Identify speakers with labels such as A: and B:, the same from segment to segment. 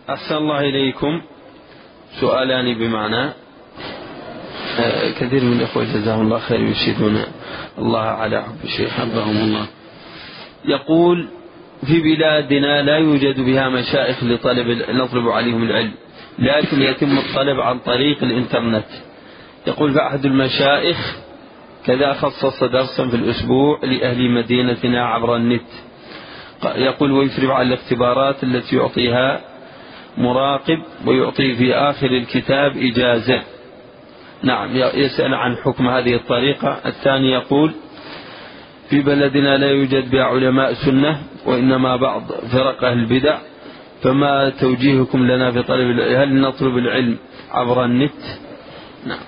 A: أحسن الله إليكم. سؤالان بمعنى. كثير من الإخوة جزاهم الله خير يشهدون الله على حب الشيخ حبهم الله. يقول: في بلادنا لا يوجد بها مشايخ نطلب عليهم العلم، لكن يتم الطلب عن طريق الإنترنت. يقول: فأحد المشايخ كذا خصص درسا في الأسبوع لأهل مدينتنا عبر النت. يقول: ويفرع على الاختبارات التي يعطيها مراقب، ويعطي في آخر الكتاب إجازة. نعم، يسأل عن حكم هذه الطريقة. الثاني يقول: في بلدنا لا يوجد بها علماء سنة، وإنما بعض فرق أهل البدع، فما توجيهكم لنا في طلب هل نطلب العلم عبر النت؟ نعم.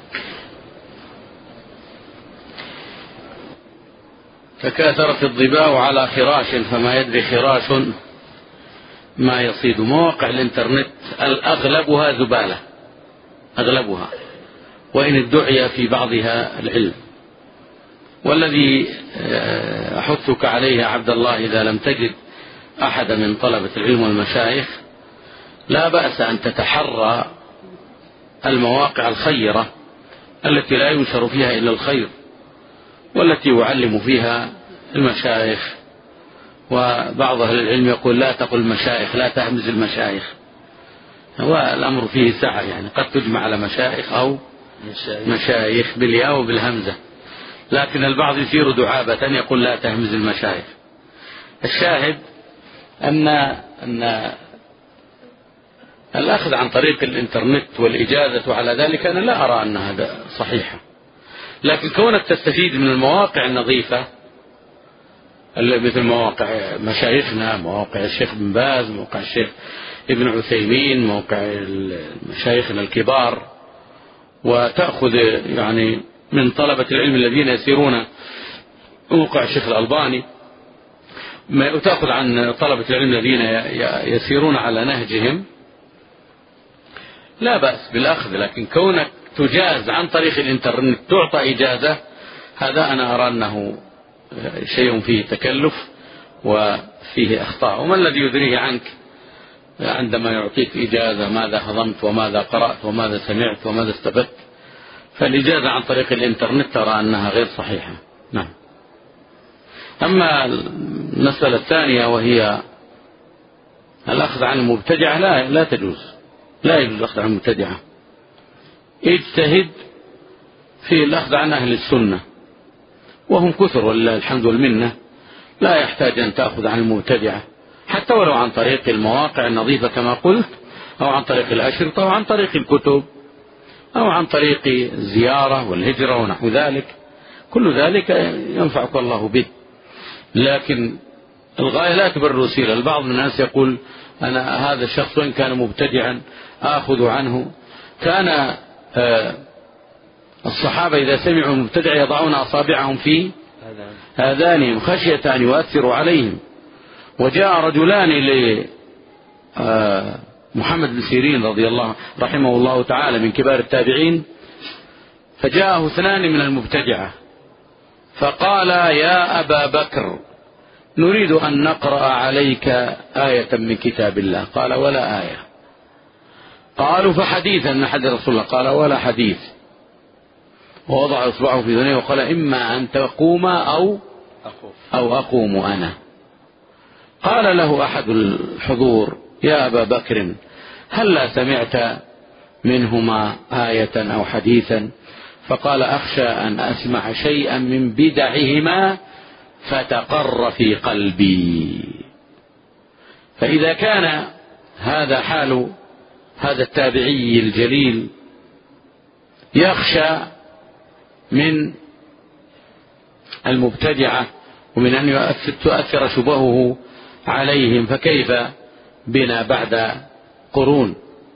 B: تكاثرت الظباء على خراش، فما يدري خراش ما يصيد. مواقع الإنترنت أغلبها زبالة، أغلبها، وإن ادعي في بعضها العلم. والذي أحثك عليه عبد الله، إذا لم تجد أحد من طلبة العلم والمشايخ، لا بأس أن تتحرى المواقع الخيرة التي لا ينشر فيها إلا الخير، والتي يعلم فيها المشايخ. وبعض أهل العلم يقول: لا تقل مشايخ، لا تهمز المشايخ. والأمر فيه سعة، يعني قد تجمع على مشايخ أو مشايخ بالياء وبالهمزة، لكن البعض يثير دعابة يقول: لا تهمز المشايخ. الشاهد أن الأخذ عن طريق الإنترنت والإجازة على ذلك أنا لا أرى أن هذا صحيح، لكن كونك تستفيد من المواقع النظيفة مثل مواقع مشايخنا، مواقع الشيخ بن باز، موقع الشيخ ابن عثيمين، موقع مشايخنا الكبار، وتأخذ يعني من طلبة العلم الذين يسيرون، موقع الشيخ الألباني، وتأخذ عن طلبة العلم الذين يسيرون على نهجهم، لا بأس بالأخذ. لكن كونك تجاز عن طريق الإنترنت، تعطى إجازة، هذا أنا أرى أنه شيء فيه تكلف وفيه أخطاء. وما الذي يدريه عنك عندما يعطيك إجازة ماذا هضمت وماذا قرأت وماذا سمعت وماذا استفدت؟ فالإجازة عن طريق الإنترنت ترى أنها غير صحيحة. نعم. أما المسألة الثانية وهي الأخذ عن المبتدعة، لا تجوز، لا يجوز الأخذ عن المبتدعة. اجتهد في الأخذ عن أهل السنة، وهم كثر ولله الحمد والمنة، لا يحتاج أن تأخذ عن المبتدعة، حتى ولو عن طريق المواقع النظيفة كما قلت، أو عن طريق الأشرطة، أو عن طريق الكتب، أو عن طريق الزيارة والهجرة ونحو ذلك. كل ذلك ينفعك الله به، لكن الغاية لا تبرر الوسيلة. البعض من الناس يقول: أنا هذا الشخص وإن كان مبتدعا آخذ عنه. كان الصحابة إذا سمعوا المبتدع يضعون أصابعهم في آذانهم خشية أن يؤثروا عليهم. وجاء رجلان لمحمد بن سيرين رحمه الله تعالى من كبار التابعين، فجاءه اثنان من المبتدعة فقال: يا أبا بكر، نريد أن نقرأ عليك آية من كتاب الله. قال: ولا آية. قالوا: فحديثا من حديث رسول الله. قال: ولا حديث. ووضع إصبعه في ذنيه وقال: إما أن تقوم أو أقوم أنا. قال له أحد الحضور: يا أبا بكر، هل لا سمعت منهما آية أو حديثا؟ فقال: أخشى أن أسمع شيئا من بدعهما فتقر في قلبي. فإذا كان هذا حال هذا التابعي الجليل يخشى من المبتدعة ومن أن تؤثر شبهه عليهم، فكيف بنا بعد قرون؟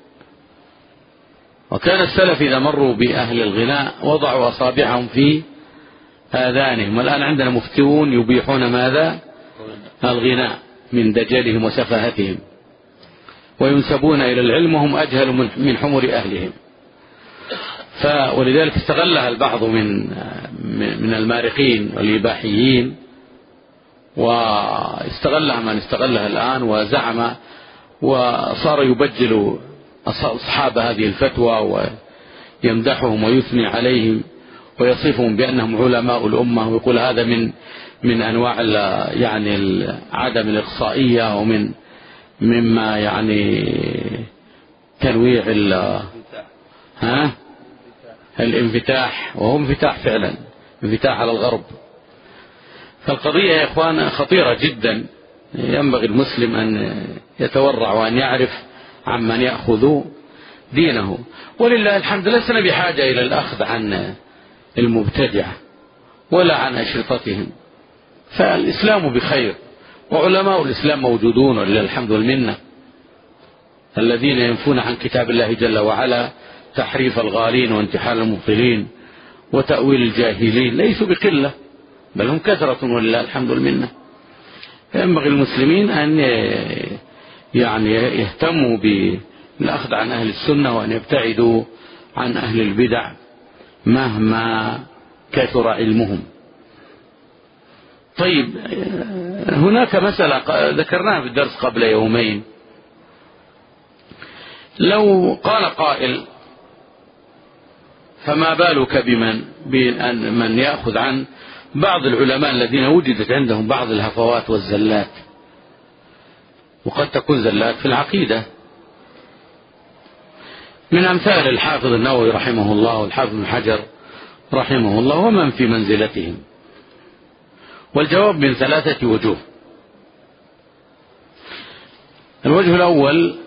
B: وكان السلف إذا مروا بأهل الغناء وضعوا أصابعهم في آذانهم. والآن عندنا مفتون يبيحون ماذا؟ الغناء من دجلهم وسفاهتهم، وينسبون إلى العلم وهم أجهل من حمر أهلهم. ولذلك استغلها البعض من المارقين والإباحيين، واستغلها من استغلها الآن، وزعم وصار يبجل أصحاب هذه الفتوى ويمدحهم ويثني عليهم ويصفهم بأنهم علماء الأمة، ويقول هذا من أنواع يعني عدم الإقصائية ومن مما يعني تنويع الانفتاح، وهو انفتاح فعلا، انفتاح على الغرب. فالقضية يا إخوان خطيرة جدا، ينبغي المسلم أن يتورع وأن يعرف عمن يأخذ دينه. ولله الحمد لسنا بحاجة إلى الأخذ عن المبتدعة ولا عن أشرطتهم، فالإسلام بخير، وعلماء الإسلام موجودون ولله الحمد والمنة، الذين ينفون عن كتاب الله جل وعلا تحريف الغالين وانتحال المبطلين وتأويل الجاهلين، ليسوا بقلة بل هم كثرة ولله الحمد والمنة. ينبغي المسلمين أن يعني يهتموا بالأخذ عن أهل السنة وأن يبتعدوا عن أهل البدع مهما كثر علمهم. طيب، هناك مسألة ذكرناها في الدرس قبل يومين. لو قال قائل فما بالك بمن يأخذ عن بعض العلماء الذين وجدت عندهم بعض الهفوات والزلات، وقد تكون زلات في العقيدة، من أمثال الحافظ النووي رحمه الله والحافظ بن حجر رحمه الله ومن في منزلتهم؟ والجواب من 3 وجوه. الوجه الأول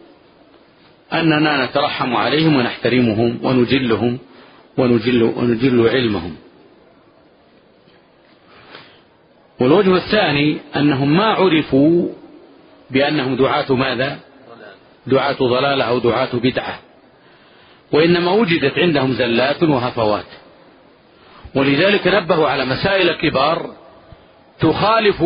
B: أننا نترحم عليهم ونحترمهم ونجلهم ونجل علمهم. والوجه الثاني أنهم ما عرفوا بأنهم دعاة ماذا؟ دعاة ضلالة أو دعاة بدعة، وإنما وجدت عندهم زلات وهفوات، ولذلك نبهوا على مسائل كبار تخالف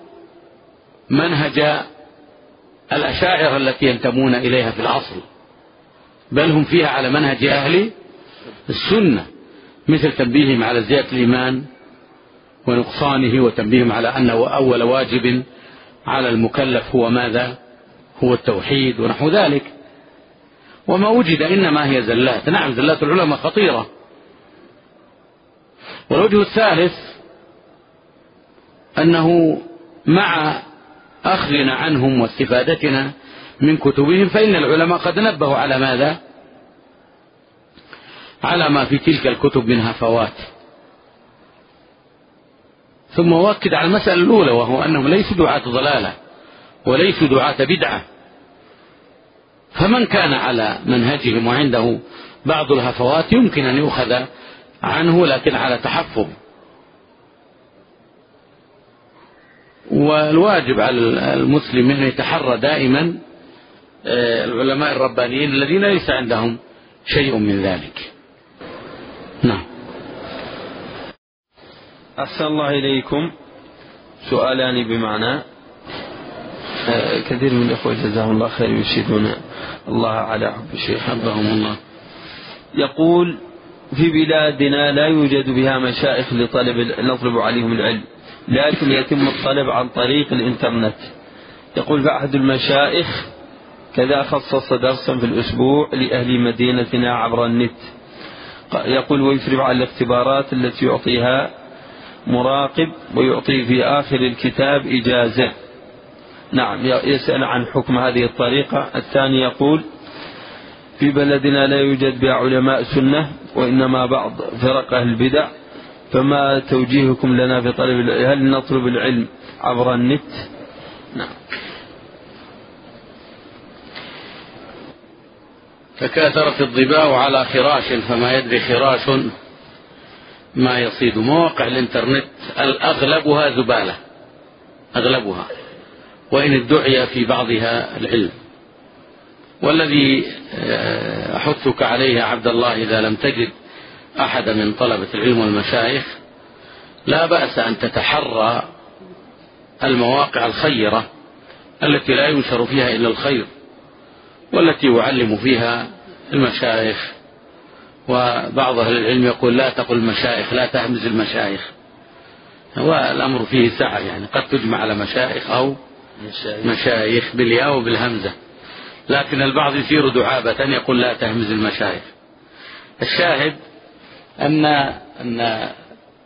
B: منهج الأشاعرة التي ينتمون إليها في الأصل، بل هم فيها على منهج أهل السنة، مثل تنبيههم على زيادة الإيمان ونقصانه، وتنبيههم على أنه أول واجب على المكلف هو ماذا؟ هو التوحيد ونحو ذلك. وما وجد إنما هي زلات. نعم، زلات العلماء خطيرة. والوجه الثالث أنه مع أخذنا عنهم واستفادتنا من كتبهم فإن العلماء قد نبهوا على ماذا؟ على ما في تلك الكتب من هفوات. ثم أؤكد على المسألة الأولى، وهو أنهم ليسوا دعاة ضلالة وليسوا دعاة بدعة، فمن كان على منهجهم وعنده بعض الهفوات يمكن أن يؤخذ عنه، لكن على تحفظ. والواجب على المسلم أن يتحرى دائما العلماء الربانيين الذين ليس عندهم شيء من ذلك. نعم.
A: أحسن الله إليكم. سؤالان بمعنى. كثير من الأخوة جزاهم الله خير يشهدون الله على حب الشيخ حفظهم الله. يقول: في بلادنا لا يوجد بها مشايخ نطلب عليهم العلم، لكن يتم الطلب عن طريق الإنترنت. يقول: فأحد المشايخ كذا خصص درسا في الأسبوع لأهل مدينتنا عبر النت. يقول: ويشرف على الاختبارات التي يعطيها مراقب، ويعطي في آخر الكتاب إجازة. نعم، يسأل عن حكم هذه الطريقة. الثاني يقول: في بلدنا لا يوجد بها علماء سنة وإنما بعض فرق أهل البدع، فما توجيهكم لنا في طلب هل نطلب العلم عبر النت؟ نعم.
B: تكاثرت الظباء على خراش فما يدري خراش ما يصيد. مواقع الانترنت أغلبها زبالة، أغلبها، وإن ادعي في بعضها العلم. والذي أحثك عليه عبد الله إذا لم تجد أحد من طلبة العلم والمشايخ، لا بأس أن تتحرى المواقع الخيرة التي لا ينشر فيها إلا الخير، والتي يعلم فيها المشايخ. وبعض أهل العلم يقول: لا تقل مشايخ، لا تهمز المشايخ. والأمر فيه سعة، يعني قد تجمع على مشايخ أو مشايخ بالياء وبالهمزة. لكن البعض يثير دعابة يقول لا تهمز المشايخ. الشاهد أن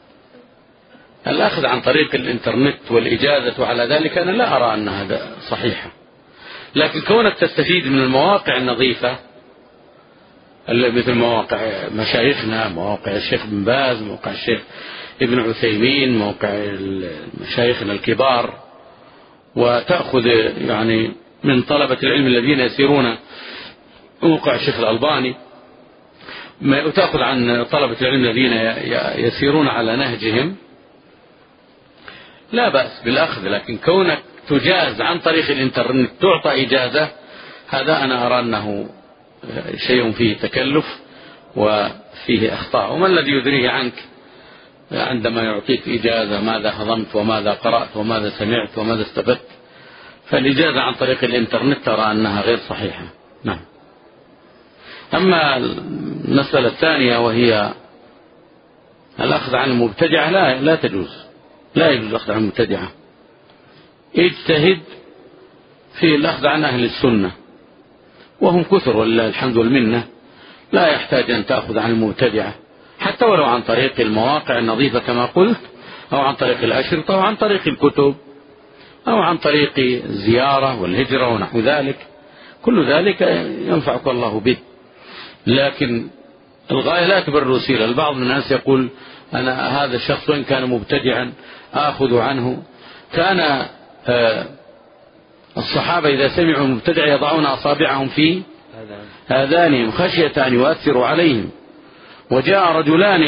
B: الأخذ عن طريق الإنترنت والإجازة على ذلك أنا لا أرى أن هذا صحيحة، لكن كونك تستفيد من المواقع النظيفة مثل مواقع مشايخنا، مواقع الشيخ بن باز، موقع الشيخ ابن عثيمين، موقع مشايخنا الكبار، وتأخذ يعني من طلبة العلم الذين يسيرون موقع الشيخ الألباني، وتأخذ عن طلبة العلم الذين يسيرون على نهجهم، لا بأس بالأخذ. لكن كونك تجاز عن طريق الإنترنت تعطى إجازة، هذا أنا أرى أنه شيء فيه تكلف وفيه أخطاء. وما الذي يدريه عنك عندما يعطيك إجازة ماذا هضمت وماذا قرأت وماذا سمعت وماذا استفدت؟ فالإجازة عن طريق الإنترنت ترى أنها غير صحيحة. نعم. أما المسألة الثانية وهي الأخذ عن المبتدعة، لا تجوز، لا يجوز الأخذ عن المبتدعة. اجتهد في الأخذ عن أهل السنة وهم كثر ولله الحمد والمنة، لا يحتاج أن تأخذ عن المبتدعة حتى ولو عن طريق المواقع النظيفة كما قلت، أو عن طريق الأشرطة، أو عن طريق الكتب، أو عن طريق الزيارة والهجرة ونحو ذلك. كل ذلك ينفعك الله به، لكن الغاية لا تبرر الوسيلة. البعض من الناس يقول أنا هذا الشخص وإن كان مبتدعا آخذ عنه. كان الصحابة إذا سمعوا المبتدع يضعون أصابعهم في آذانهم خشية أن يؤثروا عليهم. وجاء رجلان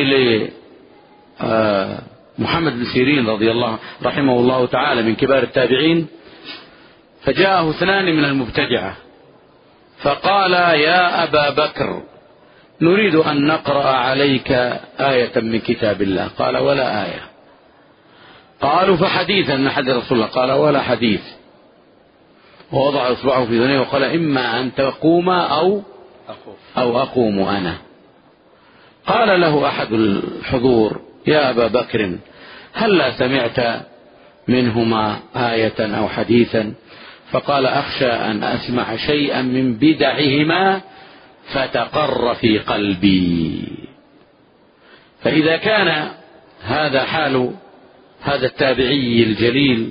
B: لمحمد بن سيرين رضي الله رحمه الله تعالى من كبار التابعين، فجاءه اثنان من المبتدعة فقال يا أبا بكر نريد أن نقرأ عليك آية من كتاب الله. قال ولا آية. قالوا فحديثا من حديث رسول الله. قال ولا حديث. ووضع إصبعه في ذنيه وقال إما أن تقوم أو أقوم أنا. قال له أحد الحضور يا أبا بكر هل لا سمعت منهما آية أو حديثا؟ فقال أخشى أن أسمع شيئا من بدعهما فتقر في قلبي. فإذا كان هذا حال هذا التابعي الجليل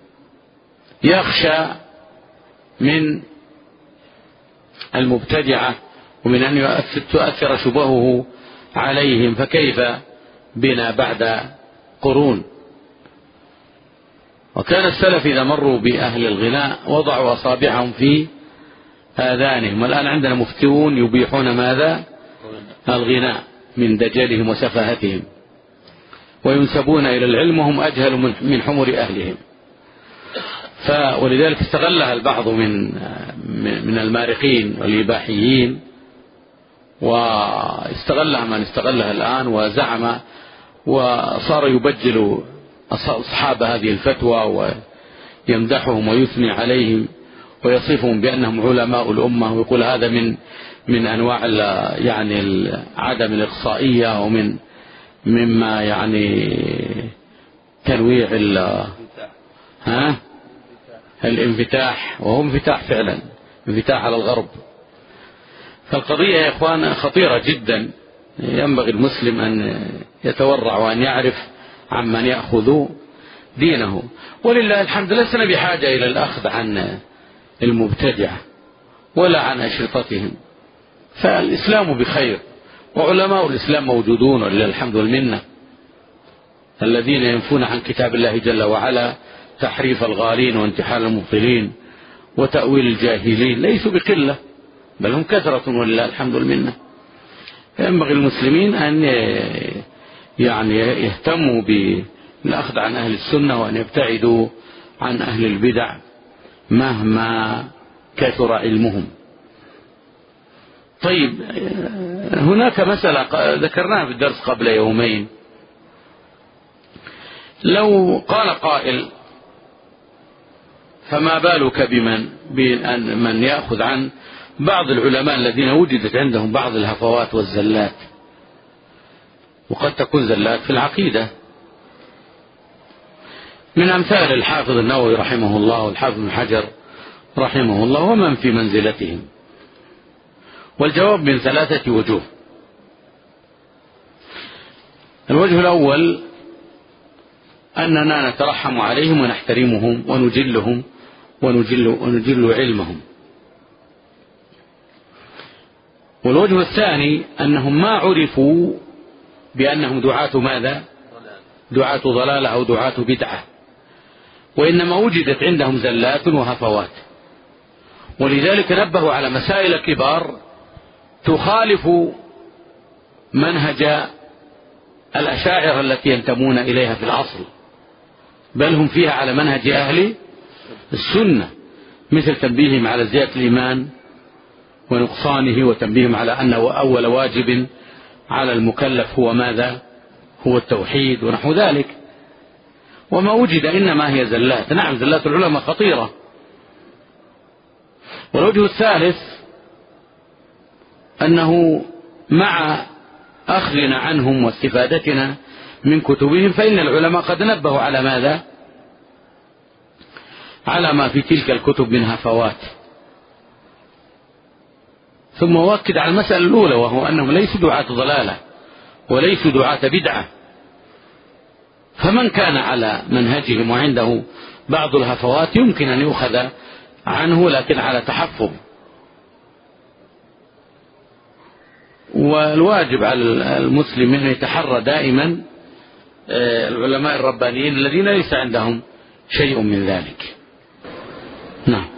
B: يخشى من المبتدعة ومن أن تؤثر شبهه عليهم، فكيف بنا بعد قرون؟ وكان السلف إذا مروا بأهل الغناء وضعوا أصابعهم في آذانهم. والآن عندنا مفتون يبيحون ماذا؟ الغناء من دجلهم وسفاهتهم، وينسبون إلى العلم وهم أجهل من حمر أهلهم. ولذلك استغلها البعض من المارقين والإباحيين، واستغلها من استغلها الآن وزعم وصار يبجل أصحاب هذه الفتوى ويمدحهم ويثني عليهم ويصفهم بأنهم علماء الأمة، ويقول هذا من أنواع يعني عدم الإقصائية ومن مما يعني تنويع الانفتاح، وهو انفتاح فعلا، انفتاح على الغرب. فالقضية يا إخوان خطيرة جدا، ينبغي المسلم أن يتورع وأن يعرف عمن يأخذ دينه. ولله الحمد لسنا بحاجة إلى الأخذ عن المبتدعة ولا عن أشرطتهم، فالإسلام بخير وعلماء الإسلام موجودون ولله الحمد والمنة، الذين ينفون عن كتاب الله جل وعلا تحريف الغالين وانتحال المبطلين وتأويل الجاهلين، ليسوا بقلة بل هم كثرة ولله الحمد والمنة. فينبغي المسلمين أن يعني يهتموا بالأخذ عن أهل السنة وأن يبتعدوا عن أهل البدع مهما كثر علمهم. طيب، هناك مسألة ذكرناها في الدرس قبل يومين. لو قال قائل فما بالك بمن يأخذ عن بعض العلماء الذين وجدت عندهم بعض الهفوات والزلات، وقد تكون زلات في العقيدة، من أمثال الحافظ النووي رحمه الله والحافظ بن حجر رحمه الله ومن في منزلتهم. والجواب من 3 وجوه. الوجه الأول أننا نترحم عليهم ونحترمهم ونجلهم ونجل علمهم. والوجه الثاني أنهم ما عرفوا بأنهم دعاة ماذا؟ دعاة ضلالة أو دعاة بدعة، وإنما وجدت عندهم زلات وهفوات، ولذلك نبهوا على مسائل كبار تخالف منهج الأشاعرة التي ينتمون إليها في الأصل، بل هم فيها على منهج أهل السنة، مثل تنبيههم على زيادة الإيمان ونقصانه، وتنبيههم على أنه أول واجب على المكلف هو ماذا؟ هو التوحيد ونحو ذلك. وما وجد إنما هي زلات. نعم، زلات العلماء خطيرة. والوجه الثالث أنه مع أخذنا عنهم واستفادتنا من كتبهم فإن العلماء قد نبهوا على ماذا؟ على ما في تلك الكتب من هفوات. ثم وأكد على المسألة الأولى، وهو أنهم ليسوا دعاة ضلالة وليسوا دعاة بدعة، فمن كان على منهجهم وعنده بعض الهفوات يمكن أن يؤخذ عنه، لكن على تحفظ. والواجب على المسلم أن يتحرى دائما العلماء الربانيين الذين ليس عندهم شيء من ذلك. نعم.